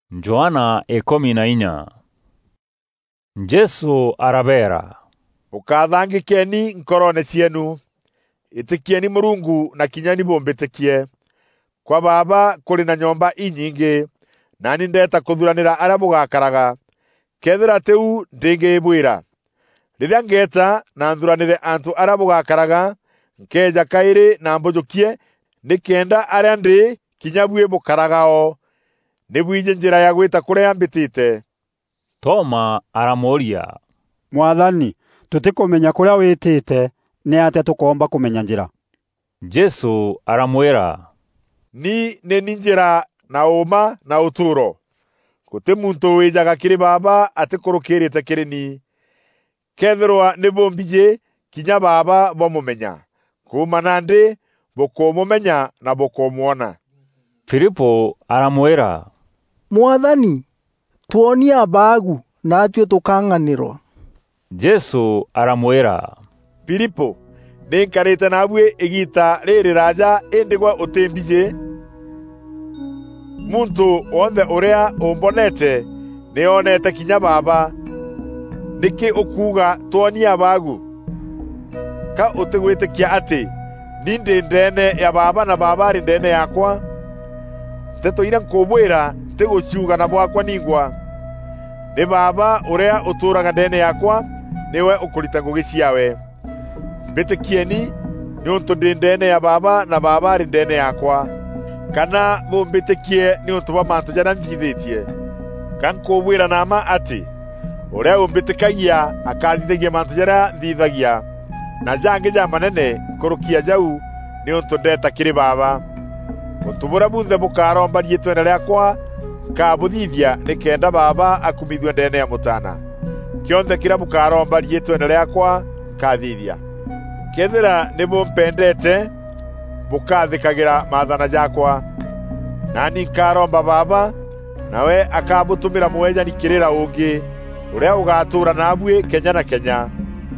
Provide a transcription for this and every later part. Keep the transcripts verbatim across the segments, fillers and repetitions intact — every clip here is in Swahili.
Joana ekomi na inya. Jesu arabera. Ukathangikeni nkorone cienu. Itikieni Murungu na kinyani bombetikie. Kwa Baba kuri na nyomba inyingi, nani ndeta kuthuranira aria mugakaraga. Kethira teu ndingibwira. Riria ngeta na nthuranire antu aria mugakaraga, nkeja kairi na mbojokie, nikenda aria ndi kinyabue mukaragao. Nibwije njira ya gwita kuria mbitite. Toma aramoria. Mwathani, tutikumenya kuria witite, ni ate tukomba kumenya njira? Jesu aramwera. Ni ne ninjira na uma na uturo. Guti muntu wijaga kiri Baba atikurukirite kiri ni. Kethirwa nibombije kinya Baba bomumenya. Kuma nandi bokomumenya na bokomuona. Filipo aramwera. Mwathani, tuonia abagu na atue tukang'anirwa. Jesu aramwera. Filipo, ninkarite nabwe igita riri raja indigwa utembije. Muntu onthe uria umbonete nionete kinya Baba. Niki ukuga tuonia abagu? Ka utigwitikia ati nindi ndene ya Baba na Baba ari ndene yakwa? Teto ira nkubwira ntiguciuga na bwakwa ningwa. Ni Baba uria uturaga ndene yakwa niwe ukurita ngugi ciawe. Mbitikieni ni untu ndi ndene ya Baba na Baba ari ndene yakwa. Kana mumbitikie ni untu wa mantu jana nthithitie. Kankubwira nama ati uria umbitikagia akathithagia mantu jana nthithagia. Na jange ja manene kurukia jau ni untu ndeta kiri Baba. Untu bura bunthe bukaromba rietwa riakwa kabuthithia nikenda Baba akumithwe ndene ya mutana. Kionthe kira bukaromba rietwa riakwa kathithia. Kethira nibumpendete bukathikagira maathana jakwa. Nani nkaromba Baba, nawe akabutumira mweja nikirira ungi uria ugatura nabwe kenya na kenya.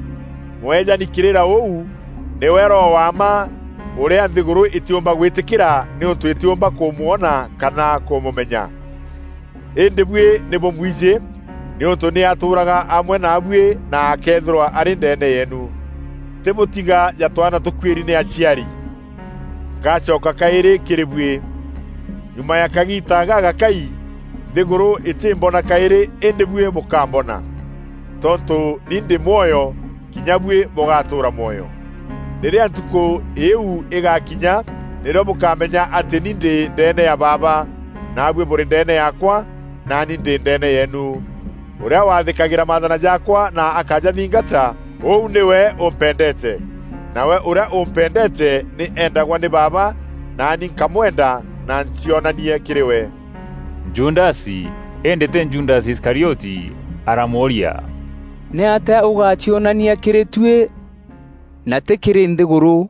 Mweja nikirira uu niwe Roho wa ma uria nthiguru itiumba gwitikira ni untu itiumba kumuona kana kumumenya. Indi bwe nibomwije ni untu ni aturaga amwe nabwe na akethirwa ari ndene yenu. Tibutiga yatwana tukwiri ni aciari. Ngacoka kairi kiribwe. Nyuma ya kagita gaga kai nthiguru itimbona kairi indi bwe mukambona. Tontu nindi moyo kinyabwe mugatura moyo. Riria ntuku iu igakinya nirio mukamenya ati nindi ndene ya Baba nabwe buri ndene yakwa na nindi ndene yenu. Uria wathikagira maathana jakwa na akaja thingata, uu niwe umpendete. Nawe uria umpendete ni endagwa ni Baba na ni nkamwenda na ncionanie kiriwe. Jundasi endete Jundasi Iskarioti aramoria. Ni ate ugacionania kiri tue na tekiri nthiguru?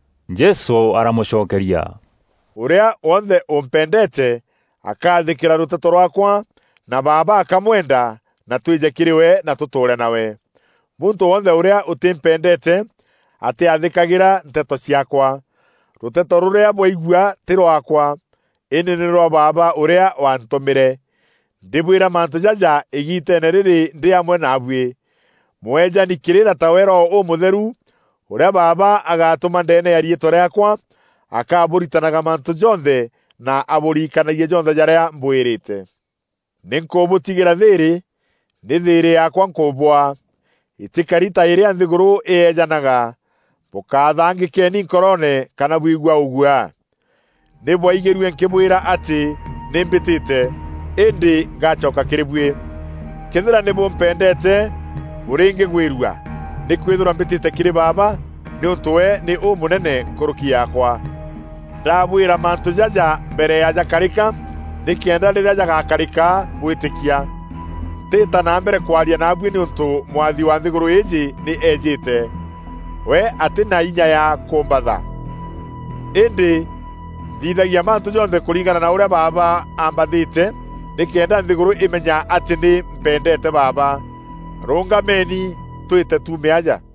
Jesu aramucokeria. Uria onthe umpendete akathikira ruteto rwakwa na Baba akamwenda na twije kiriwe na tuture nawe. Muntu onthe uria utimpendete ati athikagira nteto ciakwa. Ruteto ruria mwaigua ti rwakwa, ini ni rwa Baba uria wantumire. Ndibwira mantu jaja igitene riri ndi amwe nabwe. Mweja nikirira tawe Roho umutheru uria Baba agatuma ndene ya rietwa riakwa akaburitanaga mantu jonthe na aburikanagie jonthe jaria mbwirite. Ninkubutigira thiri, ni thiri yakwa nkubwa. Itikarita iria nthiguru iyejanaga. Bukathangikeni nkorone kana bwigua ugua. Nibwaigirwe nkibwira ati nimbitite, indi ngacoka kiribwe. Kethira nibumpendete buringi gwirua. Nikwithura mbitite kiri Baba ni untuwe ni umunene kuruki yakwa. Ndabwira mantu jaja mbere ya jakarika, nikienda riria jagakarika bwitikia. Tita na mbere kwaria nabwe ni untu mwathi wa nthiguru iji ni ejite. We ati na inya ya kumbatha. Indi thithagia mantu jonthe kuringana na uria Baba ambathite, nikienda nthiguru imenya ati ni mpendete Baba. Rungameni twite tume aja.